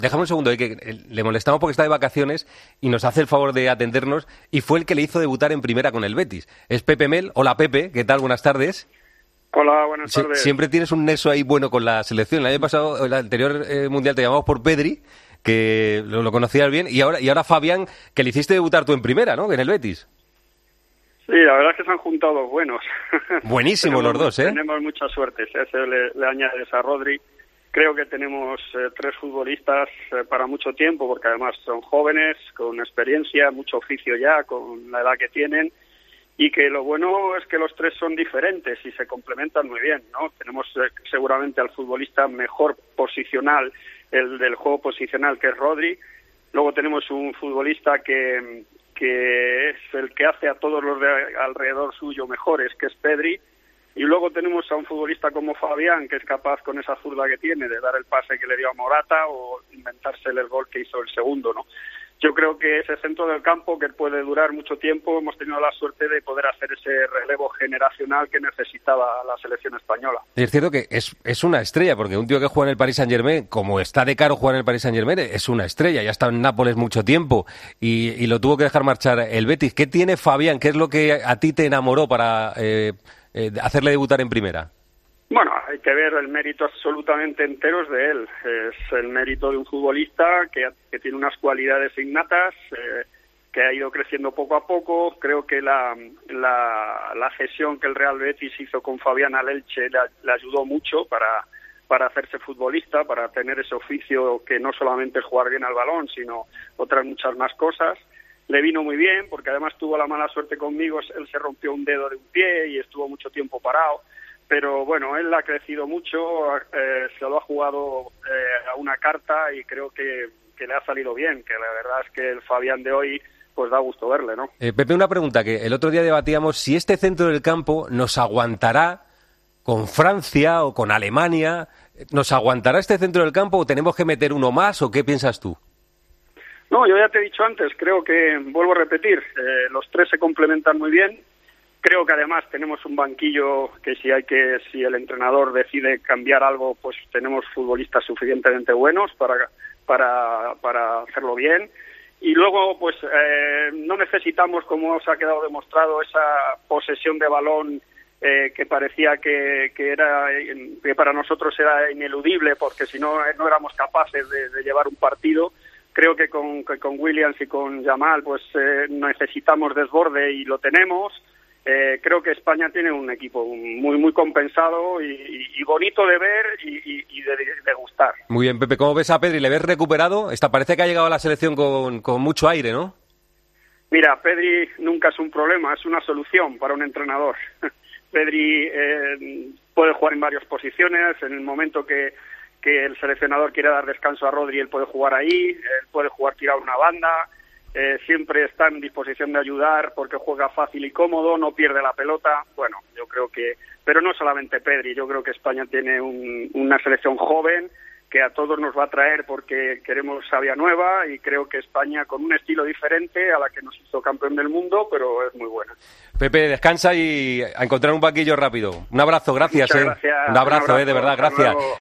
Déjame un segundo, que le molestamos porque está de vacaciones y nos hace el favor de atendernos y fue el que le hizo debutar en primera con el Betis. Es Pepe Mel. Hola Pepe, ¿qué tal? Buenas tardes. Hola, buenas tardes. Siempre tienes un nexo ahí bueno con la selección. El año pasado, el anterior mundial te llamamos por Pedri, que lo conocías bien, y ahora Fabián, que le hiciste debutar tú en primera, ¿no? En el Betis. Sí, la verdad es que se han juntado buenos. Buenísimos los dos, ¿eh? Tenemos mucha suerte. Si a ese le añades a Rodri, creo que tenemos tres futbolistas para mucho tiempo, porque además son jóvenes, con experiencia, mucho oficio ya, con la edad que tienen, y que lo bueno es que los tres son diferentes y se complementan muy bien, ¿no? Tenemos seguramente al futbolista mejor posicional, el del juego posicional, que es Rodri. Luego tenemos un futbolista que es el que hace a todos los de alrededor suyo mejores, que es Pedri. Y luego tenemos a un futbolista como Fabián, que es capaz con esa zurda que tiene de dar el pase que le dio a Morata o inventársele el gol que hizo el segundo, ¿no? Yo creo que ese centro del campo, que puede durar mucho tiempo, hemos tenido la suerte de poder hacer ese relevo generacional que necesitaba la selección española. Es cierto que es una estrella, porque un tío que juega en el Paris Saint-Germain, como está de caro jugar en el Paris Saint-Germain, es una estrella, ya ha estado en Nápoles mucho tiempo y lo tuvo que dejar marchar el Betis. ¿Qué tiene Fabián? ¿Qué es lo que a ti te enamoró para hacerle debutar en primera? Bueno, hay que ver el mérito absolutamente enteros de él. Es el mérito de un futbolista que tiene unas cualidades innatas, que ha ido creciendo poco a poco. Creo que la cesión que el Real Betis hizo con Fabián al Elche le ayudó mucho para hacerse futbolista, para tener ese oficio que no solamente es jugar bien al balón, sino otras muchas más cosas. Le vino muy bien, porque además tuvo la mala suerte conmigo, él se rompió un dedo de un pie y estuvo mucho tiempo parado. Pero bueno, él ha crecido mucho, se lo ha jugado a una carta y creo que le ha salido bien, que la verdad es que el Fabián de hoy pues da gusto verle, ¿no? Pepe, una pregunta, que el otro día debatíamos si este centro del campo nos aguantará con Francia o con Alemania. ¿Nos aguantará este centro del campo o tenemos que meter uno más o qué piensas tú? No, yo ya te he dicho antes, creo que, vuelvo a repetir, los tres se complementan muy bien. Creo que además tenemos un banquillo que si el entrenador decide cambiar algo, pues tenemos futbolistas suficientemente buenos para hacerlo bien. Y luego, pues no necesitamos, como os ha quedado demostrado, esa posesión de balón que parecía que para nosotros era ineludible, porque si no éramos capaces de llevar un partido. Creo que con Williams y con Yamal pues necesitamos desborde y lo tenemos. Creo que España tiene un equipo muy muy compensado y bonito de ver y de gustar. Muy bien, Pepe, ¿cómo ves a Pedri? ¿Le ves recuperado? Parece que ha llegado a la selección con mucho aire, ¿no? Mira, Pedri nunca es un problema, es una solución para un entrenador. Pedri puede jugar en varias posiciones. En el momento que el seleccionador quiere dar descanso a Rodri, él puede jugar ahí, él puede jugar tirado a una banda. Siempre está en disposición de ayudar porque juega fácil y cómodo, no pierde la pelota. Bueno, yo creo que, pero no solamente Pedri, yo creo que España tiene una selección joven que a todos nos va a traer porque queremos savia nueva y creo que España con un estilo diferente a la que nos hizo campeón del mundo, pero es muy buena. Pepe, descansa y a encontrar un banquillo rápido. Un abrazo, gracias. Muchas gracias. Un abrazo, de verdad, gracias.